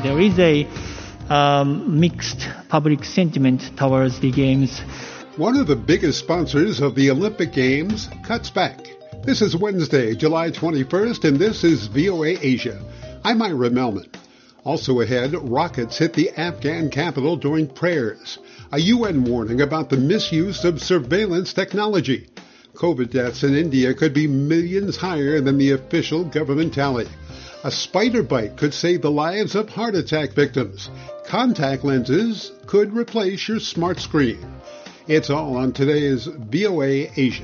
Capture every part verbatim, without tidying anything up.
there is a um, mixed public sentiment towards the Games. One of the biggest sponsors of the Olympic Games cuts back. This is Wednesday, July twenty-first, and this is V O A Asia. I'm Ira Melman. Also ahead, rockets hit the Afghan capital during prayers. A U N warning about the misuse of surveillance technology. COVID deaths in India could be millions higher than the official government tally. A spider bite could save the lives of heart attack victims. Contact lenses could replace your smart screen. It's all on today's V O A Asia.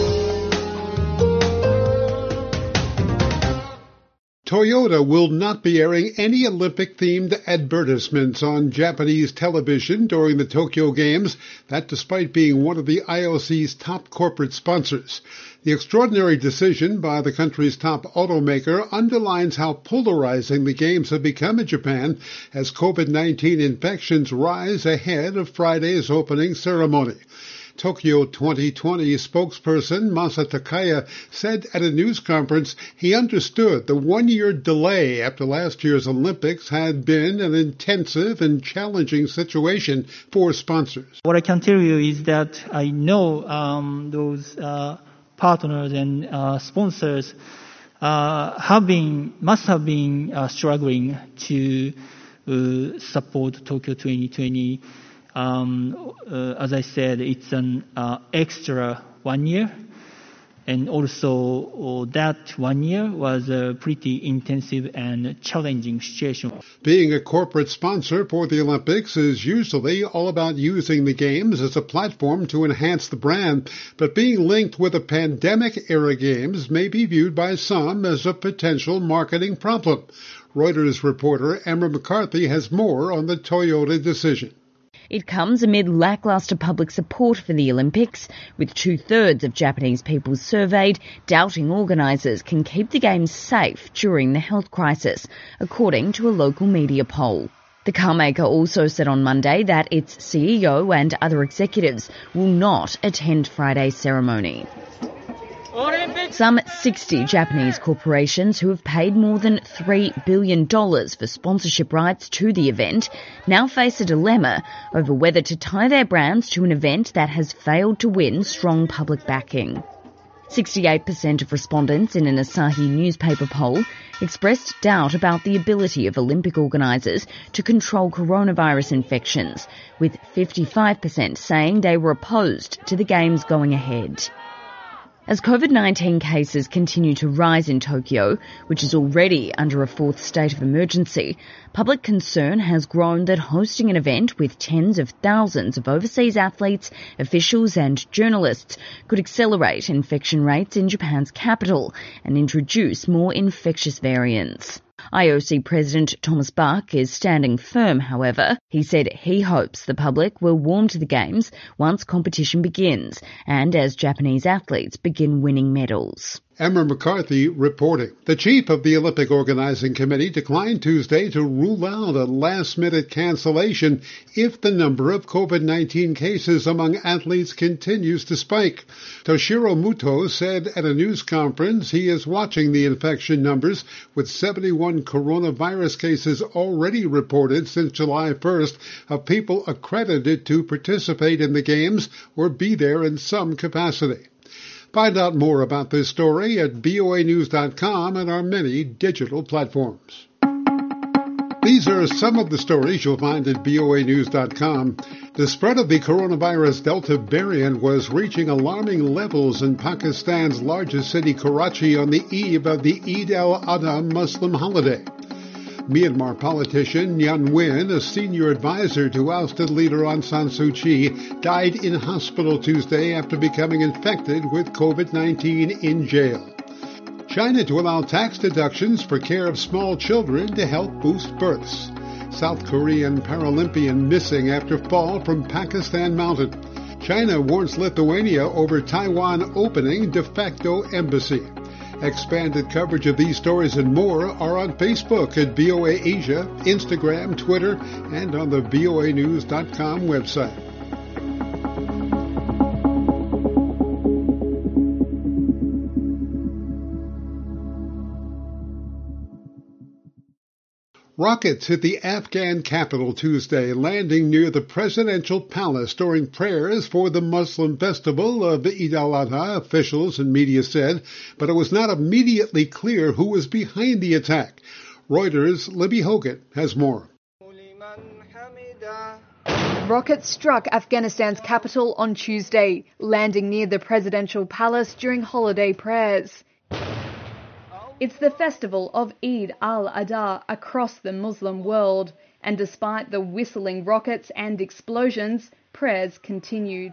Toyota will not be airing any Olympic-themed advertisements on Japanese television during the Tokyo Games, that despite being one of the I O C's top corporate sponsors. The extraordinary decision by the country's top automaker underlines how polarizing the Games have become in Japan as COVID nineteen infections rise ahead of Friday's opening ceremony. Tokyo twenty twenty spokesperson Masa Takaya said at a news conference he understood the one-year delay after last year's Olympics had been an intensive and challenging situation for sponsors. What I can tell you is that I know um, those uh, partners and uh, sponsors uh, have been, must have been uh, struggling to uh, support Tokyo twenty twenty. Um, uh, as I said, it's an uh, extra one year, and also uh, that one year was a pretty intensive and challenging situation. Being a corporate sponsor for the Olympics is usually all about using the Games as a platform to enhance the brand, but being linked with the pandemic-era Games may be viewed by some as a potential marketing problem. Reuters reporter Emma McCarthy has more on the Toyota decision. It comes amid lackluster public support for the Olympics, with two-thirds of Japanese people surveyed doubting organisers can keep the Games safe during the health crisis, according to a local media poll. The carmaker also said on Monday that its C E O and other executives will not attend Friday's ceremony. Some sixty Japanese corporations who have paid more than three billion dollars for sponsorship rights to the event now face a dilemma over whether to tie their brands to an event that has failed to win strong public backing. sixty-eight percent of respondents in an Asahi newspaper poll expressed doubt about the ability of Olympic organisers to control coronavirus infections, with fifty-five percent saying they were opposed to the Games going ahead. As COVID nineteen cases continue to rise in Tokyo, which is already under a fourth state of emergency, public concern has grown that hosting an event with tens of thousands of overseas athletes, officials and journalists could accelerate infection rates in Japan's capital and introduce more infectious variants. I O C President Thomas Bach is standing firm, however. He said he hopes the public will warm to the Games once competition begins and as Japanese athletes begin winning medals. Emma McCarthy reporting. The chief of the Olympic Organizing Committee declined Tuesday to rule out a last-minute cancellation if the number of COVID nineteen cases among athletes continues to spike. Toshiro Muto said at a news conference he is watching the infection numbers, with seventy-one coronavirus cases already reported since July first of people accredited to participate in the Games or be there in some capacity. Find out more about this story at V O A news dot com and our many digital platforms. These are some of the stories you'll find at V O A news dot com. The spread of the coronavirus Delta variant was reaching alarming levels in Pakistan's largest city, Karachi, on the eve of the Eid al-Adha Muslim holiday. Myanmar politician Nguyen Nguyen, a senior advisor to ousted leader Aung San Suu Kyi, died in hospital Tuesday after becoming infected with COVID nineteen in jail. China to allow tax deductions for care of small children to help boost births. South Korean Paralympian missing after fall from Pakistan mountain. China warns Lithuania over Taiwan opening de facto embassy. Expanded coverage of these stories and more are on Facebook at V O A Asia, Instagram, Twitter, and on the V O A news dot com website. Rockets hit the Afghan capital Tuesday, landing near the presidential palace during prayers for the Muslim festival of Eid al-Adha, officials and media said, but it was not immediately clear who was behind the attack. Reuters' Libby Hogan has more. Rockets struck Afghanistan's capital on Tuesday, landing near the presidential palace during holiday prayers. It's the festival of Eid al-Adha across the Muslim world, and despite the whistling rockets and explosions, prayers continued.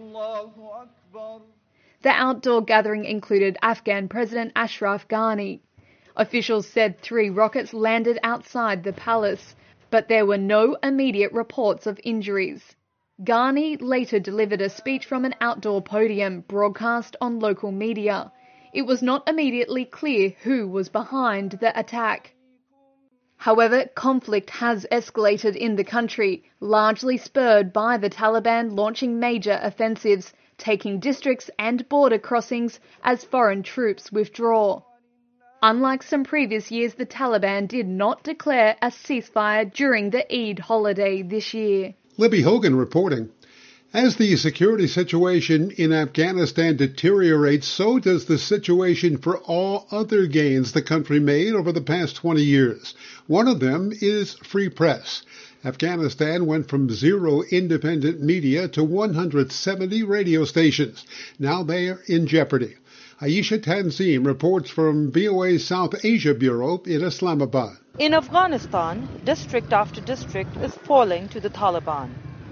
The outdoor gathering included Afghan President Ashraf Ghani. Officials said three rockets landed outside the palace, but there were no immediate reports of injuries. Ghani later delivered a speech from an outdoor podium broadcast on local media. It was not immediately clear who was behind the attack. However, conflict has escalated in the country, largely spurred by the Taliban launching major offensives, taking districts and border crossings as foreign troops withdraw. Unlike some previous years, the Taliban did not declare a ceasefire during the Eid holiday this year. Libby Hogan reporting. As the security situation in Afghanistan deteriorates, so does the situation for all other gains the country made over the past twenty years. One of them is free press. Afghanistan went from zero independent media to one hundred seventy radio stations. Now they are in jeopardy. Aisha Tanzim reports from V O A's South Asia Bureau in Islamabad. In Afghanistan, district after district is falling to the Taliban.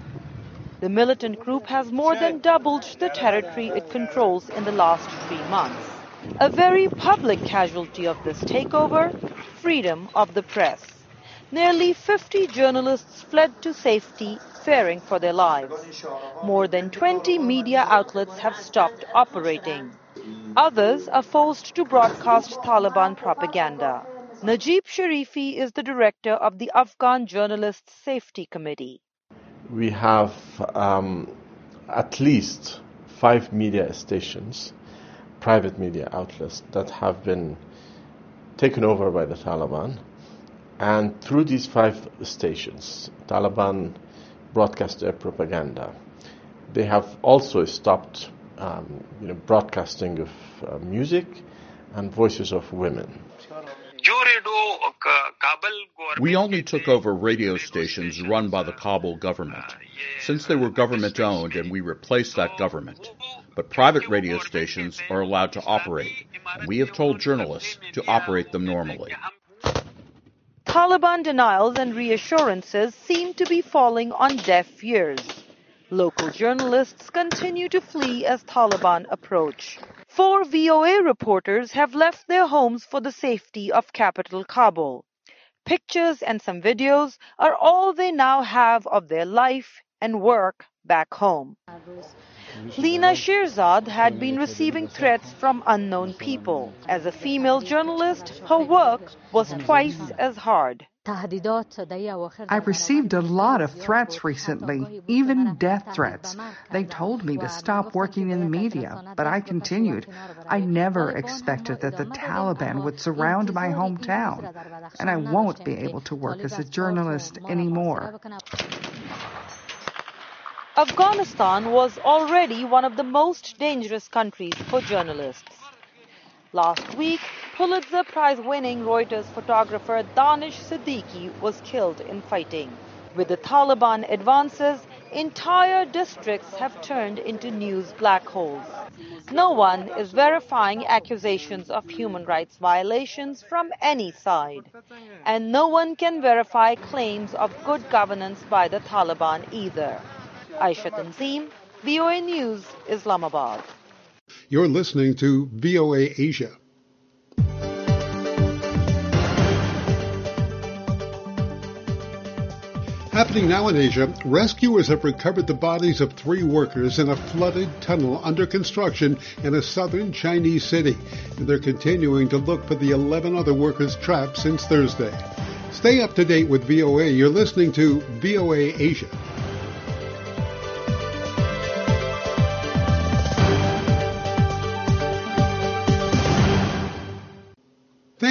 The militant group has more than doubled the territory it controls in the last three months. A very public casualty of this takeover, freedom of the press. Nearly fifty journalists fled to safety, fearing for their lives. More than twenty media outlets have stopped operating. Others are forced to broadcast Taliban propaganda. Najib Sharifi is the director of the Afghan Journalists Safety Committee. We have um, at least five media stations, private media outlets, that have been taken over by the Taliban. And through these five stations, Taliban broadcast their propaganda. They have also stopped um, you know, broadcasting of uh, music and voices of women. We only took over radio stations run by the Kabul government, since they were government-owned and we replaced that government. But private radio stations are allowed to operate, and we have told journalists to operate them normally. Taliban denials and reassurances seem to be falling on deaf ears. Local journalists continue to flee as Taliban approach. Four V O A reporters have left their homes for the safety of capital Kabul. Pictures and some videos are all they now have of their life and work back home. Lina Shirzad had been receiving threats from unknown people. As a female journalist, her work was twice as hard. I received a lot of threats recently, even death threats. They told me to stop working in the media, but I continued. I never expected that the Taliban would surround my hometown, and I won't be able to work as a journalist anymore. Afghanistan was already one of the most dangerous countries for journalists. Last week, Pulitzer Prize-winning Reuters photographer Danish Siddiqui was killed in fighting. With the Taliban advances, entire districts have turned into news black holes. No one is verifying accusations of human rights violations from any side. And no one can verify claims of good governance by the Taliban either. Aisha Tanzim, V O A News, Islamabad. You're listening to V O A Asia. Happening now in Asia, rescuers have recovered the bodies of three workers in a flooded tunnel under construction in a southern Chinese city. And they're continuing to look for the eleven other workers trapped since Thursday. Stay up to date with V O A. You're listening to V O A Asia.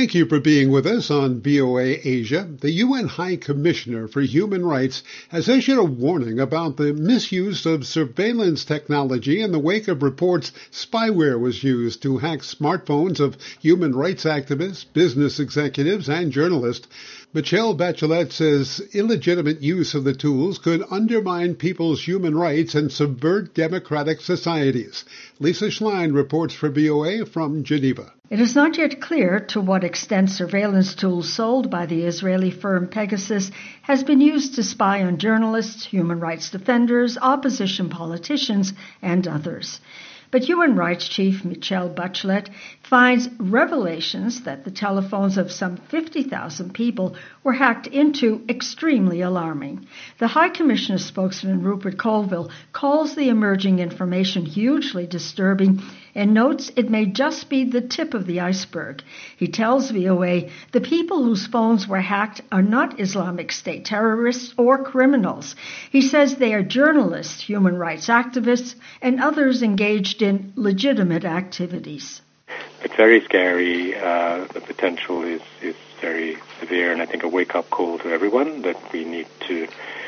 Thank you for being with us on V O A Asia. The U N High Commissioner for Human Rights has issued a warning about the misuse of surveillance technology in the wake of reports spyware was used to hack smartphones of human rights activists, business executives, and journalists. Michelle Bachelet says illegitimate use of the tools could undermine people's human rights and subvert democratic societies. Lisa Schlein reports for V O A from Geneva. It is not yet clear to what extent surveillance tools sold by the Israeli firm Pegasus has been used to spy on journalists, human rights defenders, opposition politicians, and others. But Human Rights Chief Michelle Bachelet finds revelations that the telephones of some fifty thousand people were hacked into extremely alarming. The High Commissioner spokesman Rupert Colville calls the emerging information hugely disturbing and notes it may just be the tip of the iceberg. He tells V O A the people whose phones were hacked are not Islamic State terrorists or criminals. He says they are journalists, human rights activists, and others engaged in legitimate activities. It's very scary. Uh, the potential is, is very severe, and I think a wake-up call to everyone that we need to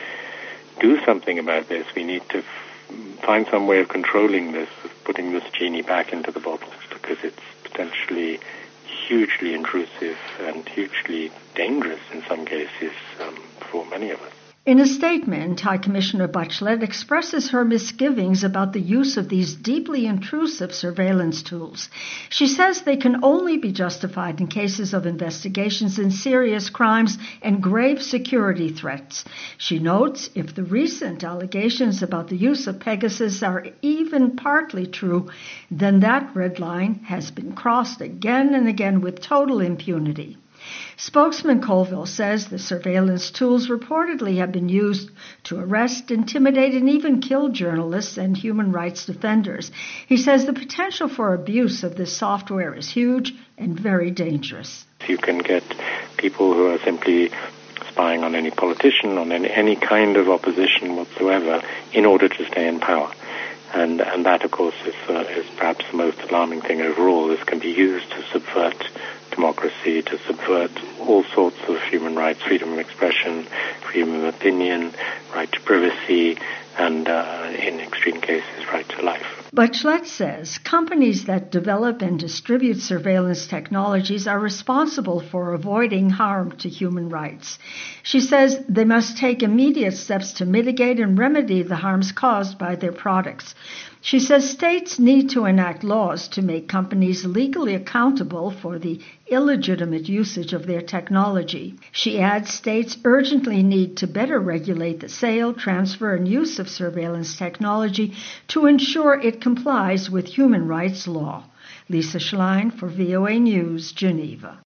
do something about this. We need to f- find some way of controlling this, of putting this genie back into the bottle, because it's potentially hugely intrusive and hugely dangerous in some cases um, for many of us. In a statement, High Commissioner Bachelet expresses her misgivings about the use of these deeply intrusive surveillance tools. She says they can only be justified in cases of investigations in serious crimes and grave security threats. She notes if the recent allegations about the use of Pegasus are even partly true, then that red line has been crossed again and again with total impunity. Spokesman Colville says the surveillance tools reportedly have been used to arrest, intimidate, and even kill journalists and human rights defenders. He says the potential for abuse of this software is huge and very dangerous. You can get people who are simply spying on any politician, on any, any kind of opposition whatsoever, in order to stay in power. And, and that, of course, is, uh, is perhaps the most alarming thing overall. This can be used to subvert democracy, to subvert all sorts of human rights, freedom of expression, freedom of opinion, right to privacy, and uh, in extreme cases, right to life. Bachelet says companies that develop and distribute surveillance technologies are responsible for avoiding harm to human rights. She says they must take immediate steps to mitigate and remedy the harms caused by their products. She says states need to enact laws to make companies legally accountable for the illegitimate usage of their technology. She adds states urgently need to better regulate the sale, transfer, and use of surveillance technology to ensure it complies with human rights law. Lisa Schlein for V O A News, Geneva.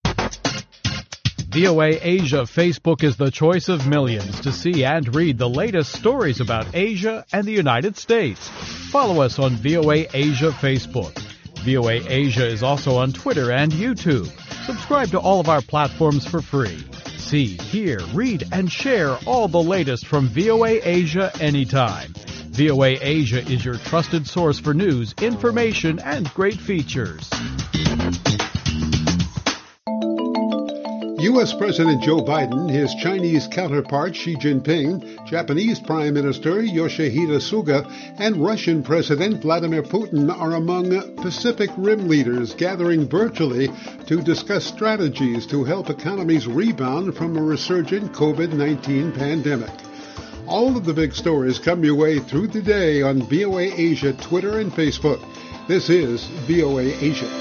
V O A Asia Facebook is the choice of millions to see and read the latest stories about Asia and the United States. Follow us on V O A Asia Facebook. V O A Asia is also on Twitter and YouTube. Subscribe to all of our platforms for free. See, hear, read, and share all the latest from V O A Asia anytime. V O A Asia is your trusted source for news, information, and great features. U S. President Joe Biden, his Chinese counterpart Xi Jinping, Japanese Prime Minister Yoshihide Suga, and Russian President Vladimir Putin are among Pacific Rim leaders gathering virtually to discuss strategies to help economies rebound from a resurgent COVID nineteen pandemic. All of the big stories come your way through the day on V O A Asia Twitter and Facebook. This is V O A Asia.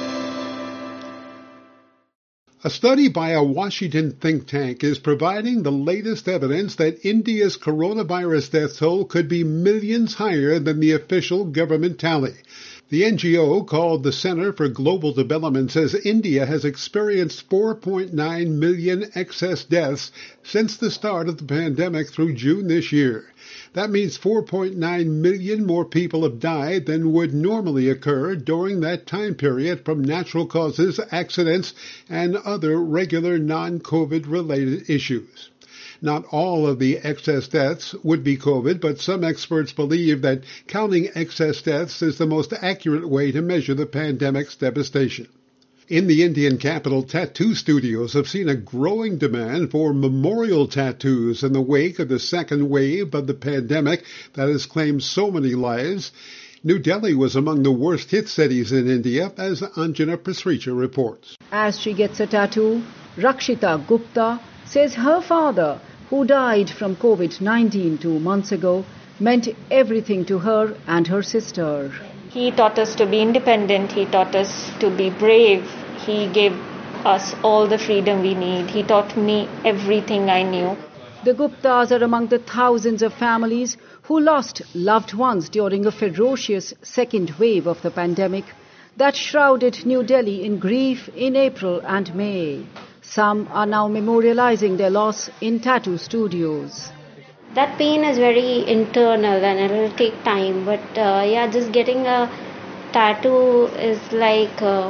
A study by a Washington think tank is providing the latest evidence that India's coronavirus death toll could be millions higher than the official government tally. The N G O, called the Center for Global Development, says India has experienced four point nine million excess deaths since the start of the pandemic through June this year. That means four point nine million more people have died than would normally occur during that time period from natural causes, accidents, and other regular non-COVID related issues. Not all of the excess deaths would be COVID, but some experts believe that counting excess deaths is the most accurate way to measure the pandemic's devastation. In the Indian capital, tattoo studios have seen a growing demand for memorial tattoos in the wake of the second wave of the pandemic that has claimed so many lives. New Delhi was among the worst hit cities in India, as Anjana Pasricha reports. As she gets a tattoo, Rakshita Gupta says her father, who died from covid nineteen two months ago, meant everything to her and her sister. He taught us to be independent. He taught us to be brave. He gave us all the freedom we need. He taught me everything I knew. The Guptas are among the thousands of families who lost loved ones during a ferocious second wave of the pandemic that shrouded New Delhi in grief in April and May. Some are now memorializing their loss in tattoo studios. That pain is very internal and it will take time, but uh, yeah, just getting a tattoo is like, uh,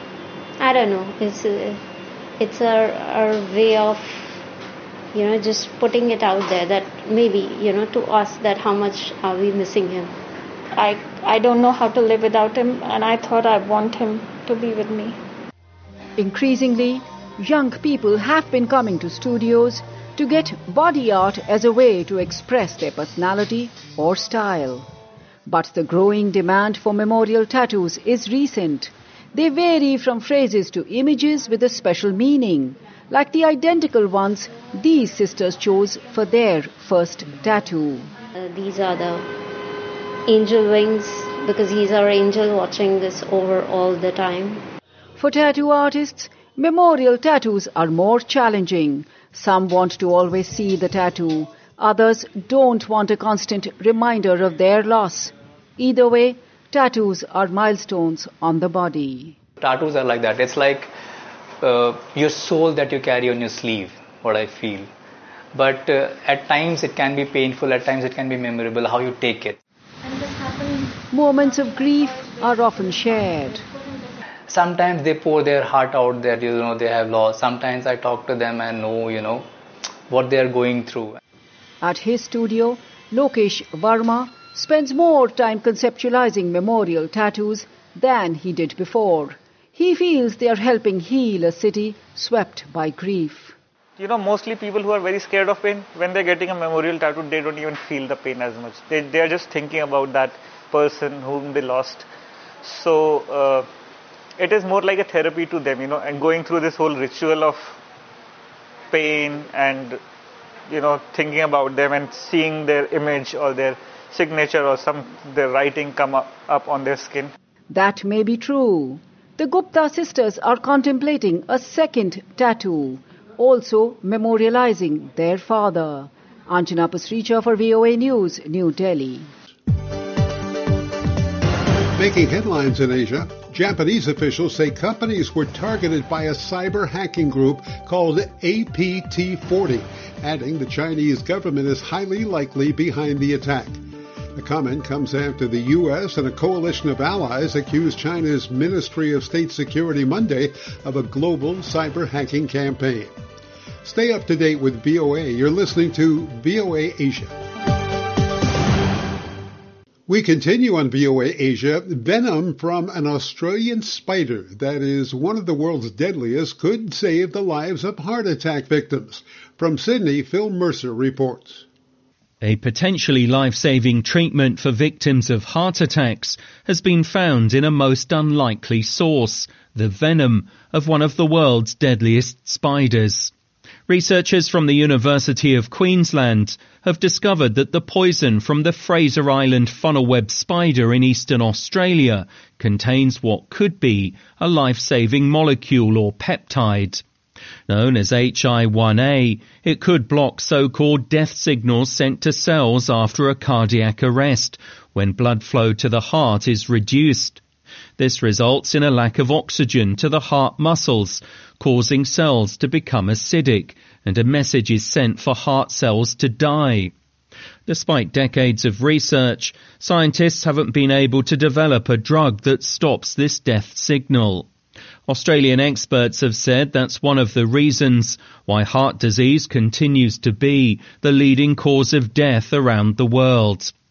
I don't know, it's a, it's a, a way of, you know, just putting it out there that maybe, you know, to us that how much are we missing him. I, I don't know how to live without him, and I thought I want him to be with me. Increasingly, young people have been coming to studios to get body art as a way to express their personality or style. But the growing demand for memorial tattoos is recent. They vary from phrases to images with a special meaning, like the identical ones these sisters chose for their first tattoo. Uh, these are the angel wings because he's our angel watching this over all the time. For tattoo artists, memorial tattoos are more challenging. Some want to always see the tattoo. Others don't want a constant reminder of their loss. Either way, tattoos are milestones on the body. Tattoos are like that. It's like uh, your soul that you carry on your sleeve, what I feel. But uh, at times it can be painful, at times it can be memorable, how you take it. Moments of grief are often shared. Sometimes they pour their heart out that, you know, they have lost. Sometimes I talk to them and know, you know, what they are going through. At his studio, Lokesh Verma spends more time conceptualizing memorial tattoos than he did before. He feels they are helping heal a city swept by grief. You know, mostly people who are very scared of pain, when they're getting a memorial tattoo, they don't even feel the pain as much. They, they are just thinking about that person whom they lost. So, uh, it is more like a therapy to them, you know, and going through this whole ritual of pain and, you know, thinking about them and seeing their image or their signature or some their writing come up, up on their skin. That may be true. The Gupta sisters are contemplating a second tattoo, also memorializing their father. Anjana Pasricha for V O A News, New Delhi. Making headlines in Asia, Japanese officials say companies were targeted by a cyber hacking group called A P T forty, adding the Chinese government is highly likely behind the attack. The comment comes after the U S and a coalition of allies accused China's Ministry of State Security Monday of a global cyber hacking campaign. Stay up to date with V O A. You're listening to V O A Asia. We continue on V O A Asia. Venom from an Australian spider that is one of the world's deadliest could save the lives of heart attack victims. From Sydney, Phil Mercer reports. A potentially life-saving treatment for victims of heart attacks has been found in a most unlikely source, the venom of one of the world's deadliest spiders. Researchers from the University of Queensland have discovered that the poison from the Fraser Island funnel-web spider in eastern Australia contains what could be a life-saving molecule or peptide. Known as H I one A, it could block so-called death signals sent to cells after a cardiac arrest, when blood flow to the heart is reduced. This results in a lack of oxygen to the heart muscles, causing cells to become acidic, and a message is sent for heart cells to die. Despite decades of research, scientists haven't been able to develop a drug that stops this death signal. Australian experts have said that's one of the reasons why heart disease continues to be the leading cause of death around the world.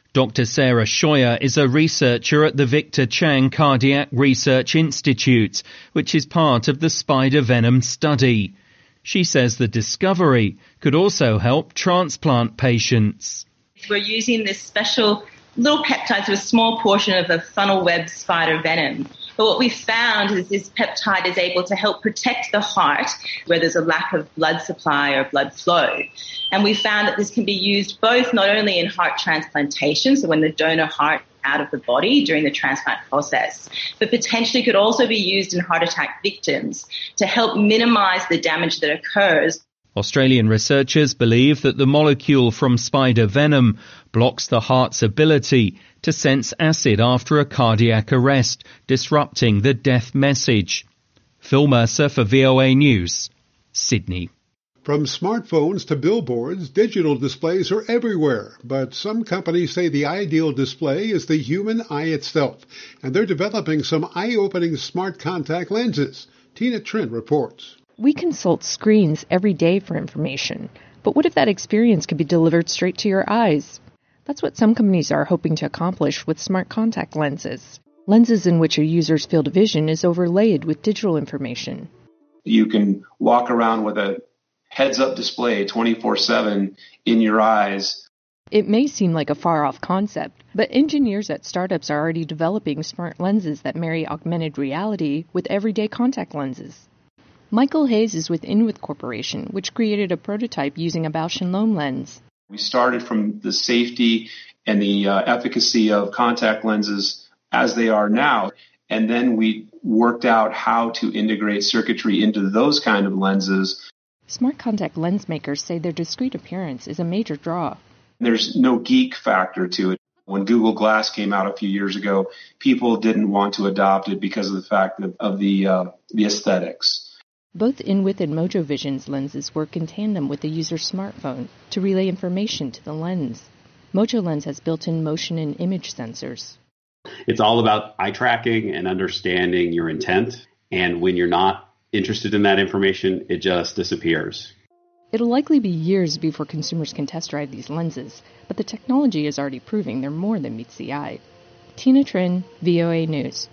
Doctor Sarah Scheuer is a researcher at the Victor Chang Cardiac Research Institute, which is part of the spider venom study. She says the discovery could also help transplant patients. We're using this special little peptide to a small portion of a funnel web spider venom. But what we found is this peptide is able to help protect the heart where there's a lack of blood supply or blood flow. And we found that this can be used both not only in heart transplantation, so when the donor heart out of the body during the transplant process, but potentially could also be used in heart attack victims to help minimize the damage that occurs. Australian researchers believe that the molecule from spider venom blocks the heart's ability to sense acid after a cardiac arrest, disrupting the death message. Phil Mercer for V O A News, Sydney. From smartphones to billboards, digital displays are everywhere, but some companies say the ideal display is the human eye itself, and they're developing some eye-opening smart contact lenses. Tina Trent reports. We consult screens every day for information, but what if that experience could be delivered straight to your eyes? That's what some companies are hoping to accomplish with smart contact lenses. Lenses in which a user's field of vision is overlaid with digital information. You can walk around with a heads-up display twenty-four seven in your eyes. It may seem like a far-off concept, but engineers at startups are already developing smart lenses that marry augmented reality with everyday contact lenses. Michael Hayes is with Inwith Corporation, which created a prototype using a Bausch and Lomb lens. We started from the safety and the uh, efficacy of contact lenses as they are now, and then we worked out how to integrate circuitry into those kind of lenses. Smart contact lens makers say their discreet appearance is a major draw. There's no geek factor to it. When Google Glass came out a few years ago, people didn't want to adopt it because of the fact of, of the uh, the aesthetics. Both Inwith and MojoVision's lenses work in tandem with the user's smartphone to relay information to the lens. MojoLens has built-in motion and image sensors. It's all about eye tracking and understanding your intent, and when you're not interested in that information, it just disappears. It'll likely be years before consumers can test drive these lenses, but the technology is already proving they're more than meets the eye. Tina Trin, V O A News.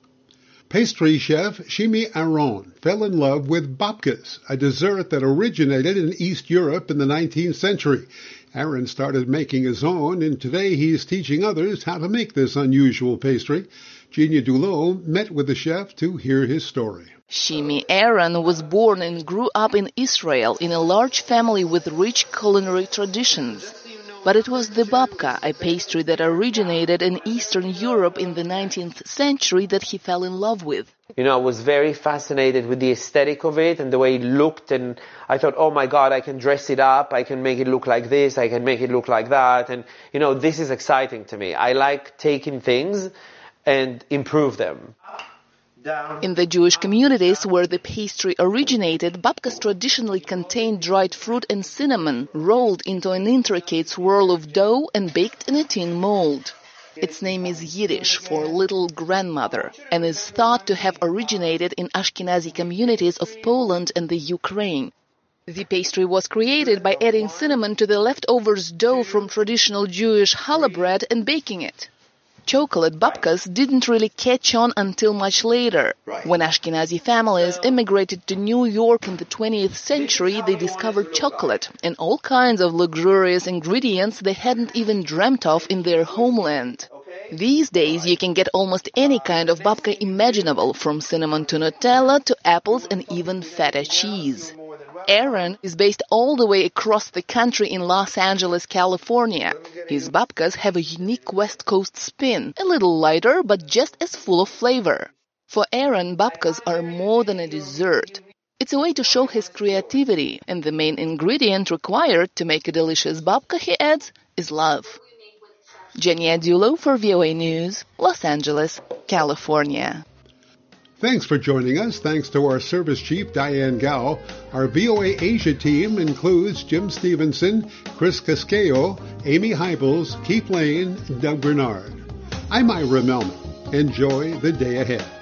Pastry chef Shimi Aron fell in love with babkas, a dessert that originated in East Europe in the nineteenth century. Aron started making his own, and today he's teaching others how to make this unusual pastry. Genia Dulot met with the chef to hear his story. Shimi Aron was born and grew up in Israel in a large family with rich culinary traditions. But it was the babka, a pastry that originated in Eastern Europe in the nineteenth century, that he fell in love with. You know, I was very fascinated with the aesthetic of it and the way it looked, and I thought, oh my God, I can dress it up, I can make it look like this, I can make it look like that, and you know, this is exciting to me. I like taking things and improve them. In the Jewish communities where the pastry originated, babkas traditionally contained dried fruit and cinnamon, rolled into an intricate swirl of dough and baked in a tin mold. Its name is Yiddish for little grandmother, and is thought to have originated in Ashkenazi communities of Poland and the Ukraine. The pastry was created by adding cinnamon to the leftovers dough from traditional Jewish challah bread and baking it. Chocolate babkas didn't really catch on until much later. When Ashkenazi families immigrated to New York in the twentieth century, they discovered chocolate and all kinds of luxurious ingredients they hadn't even dreamt of in their homeland. These days, you can get almost any kind of babka imaginable, from cinnamon to Nutella to apples and even feta cheese. Aron is based all the way across the country in Los Angeles, California. His babkas have a unique West Coast spin, a little lighter but just as full of flavor. For Aron, babkas are more than a dessert. It's a way to show his creativity, and the main ingredient required to make a delicious babka, he adds, is love. Genia Dulot for V O A News, Los Angeles, California. Thanks for joining us. Thanks to our service chief, Diane Gao. Our V O A Asia team includes Jim Stevenson, Chris Casquejo, Amy Hybels, Keith Lane, and Doug Bernard. I'm Ira Melman. Enjoy the day ahead.